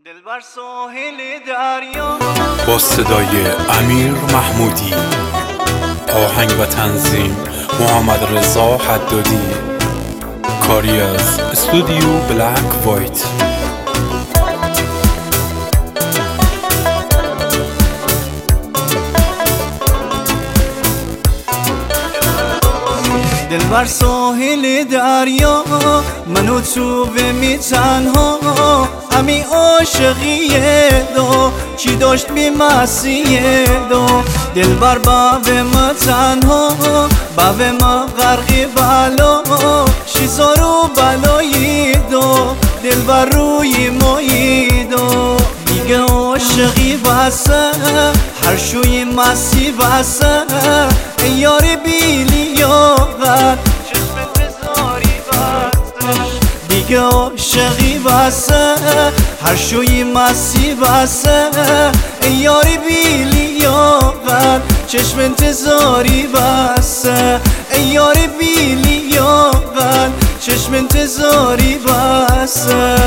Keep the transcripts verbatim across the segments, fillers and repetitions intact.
دلبر ساحل دریا با صدای امیر محمودی، آهنگ و تنظیم محمد رضا حدادی، کاری از استودیو بلک وایت. دلبر ساحل دریا منو تو به می تنها همی عاشقیه دو چی داشت بی مسیه دو دلبر باوه ما تنها باوه ما غرقی بلا شیزا رو بلایی دو دلبر روی مایی دو دیگه عاشقی بسه هر شوی مسی بسه ای یاری بیلی یاغت چشم تزاری بستش دیگه عاشقی بسه هر شوی مسی بسه ای یاری بیلی یاغت چشم انتظاری بسه ای یاری بیلی یاغت چشم انتظاری بسه.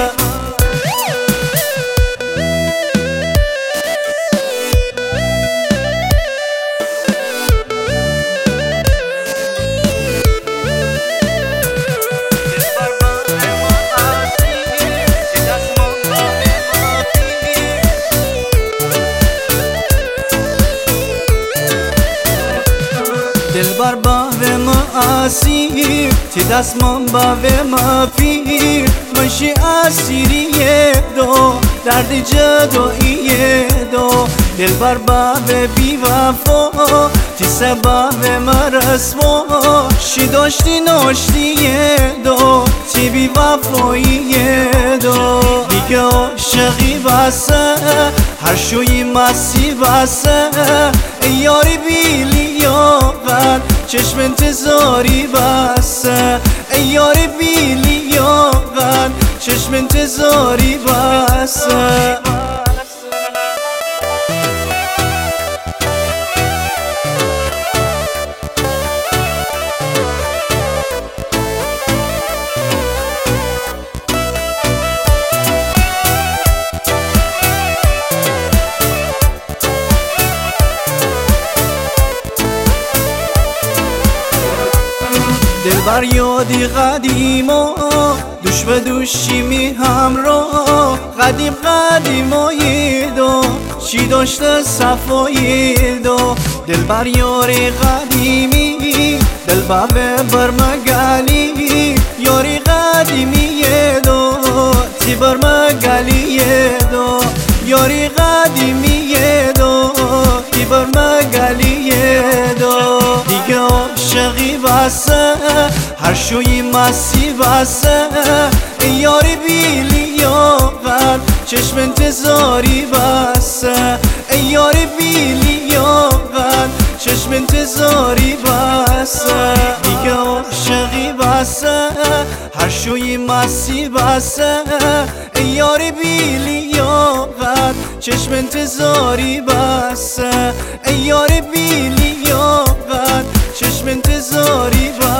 دلبر باوه ما اسیر تی دستمان باوه ما پیر منشی اسیریه دو درد جداییه دو دلبر باوه بی وفا تی سباوه ما رسوا شی داشتی ناشتیه دو تی بی وفاییه دو دیگه عاشقی بسه هر شوی مسی بسه ای یاری بیلی یاغت چشم انتظاری بسه ای یاری بیلی یاغت چشم انتظاری بسه. دلبر یادی قدیما دوش به دوشی می همراه قدیم قدیمایی دو چی داشته صفایی دو دلبر یاری قدیمی دلبر برمگلی یاری قدیمی دو تی برمگلی دو یاری قدیمی دو تی برمگلی دو دیگه عاشقی بسه هر شوی مسی بسه ای یاری بیلی یاغت چشم انتظاری بسه ای یاری بیلی یاغت چشم انتظاری بسه دیگه عاشقی بسه هر شوی مسی بسه ای یاری بیلی یاغت چشم انتظاری بسه ای یاری بیلی یاغت چشم انتظاری بسه.